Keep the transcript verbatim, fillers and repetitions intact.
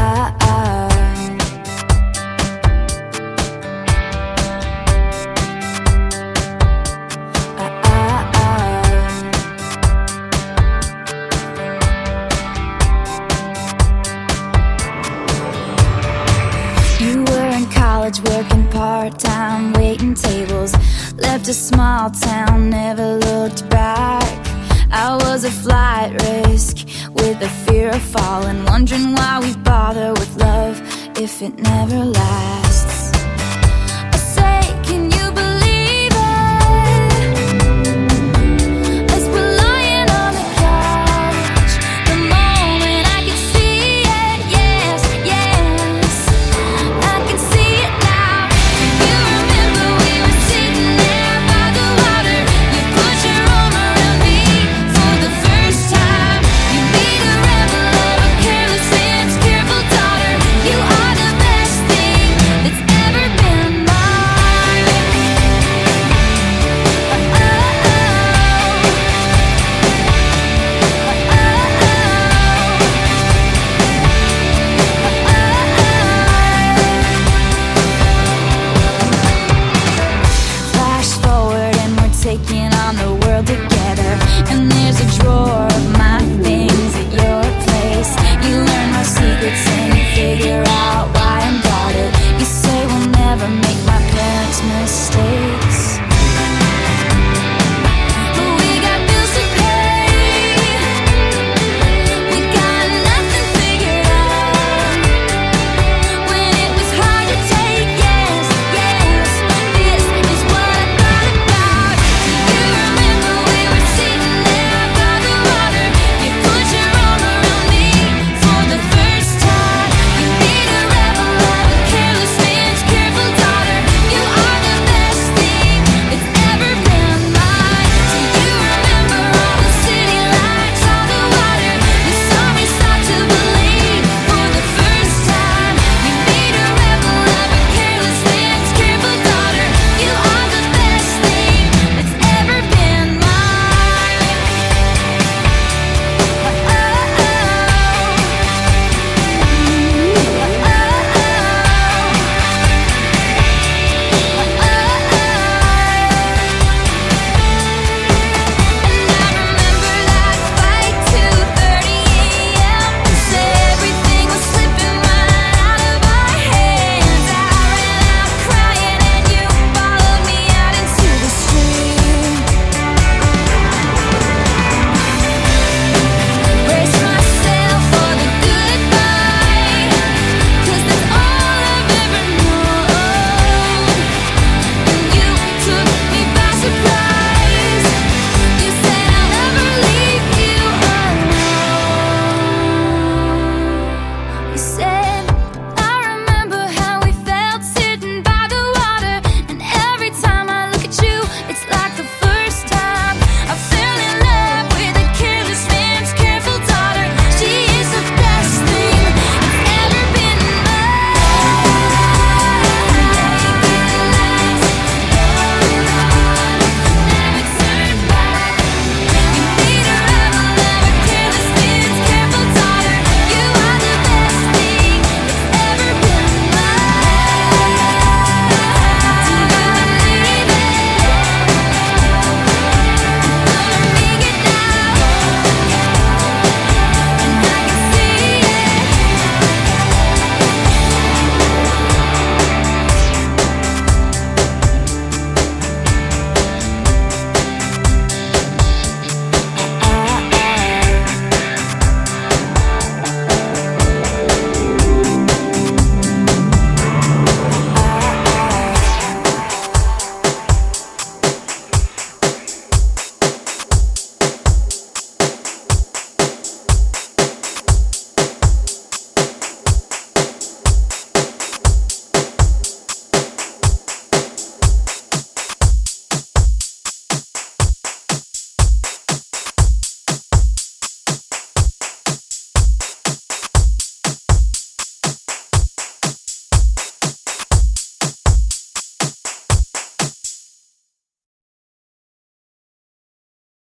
ah, ah. Working part-time, waiting tables. Left a small town, never looked back. I was a flight risk with the fear of falling, wondering why we bother with love if it never lasts. I say, can you believe it? As we're lying on the couch, the moment I can see it, yes, yes, I can see it now. You remember we were sitting there by the water. You put your arm around me for the first time. You made a rebel of a careless man's careful daughter. You are the best thing that's ever been mine. Oh, oh, oh. Flash forward and we're taking on the world together. And there's a drawer of my things at your place. You learn my secrets and you figure out why I'm guarded. You say we'll never make my parents' mistakes. But we got bills to pay. We got nothing figured out. When it was hard to take, yes, yes, this is what I thought about. You remember we were sitting there by the water. You put your arm around me for the first time. You made a rebel of a careless man's careful daughter. You are the best thing that's ever been mine. Do you remember all the city lights, all the water? You saw me start to believe for the first time. You made a rebel of a careless man's careful daughter. You are the best thing that's ever been mine. Oh, oh, oh. You said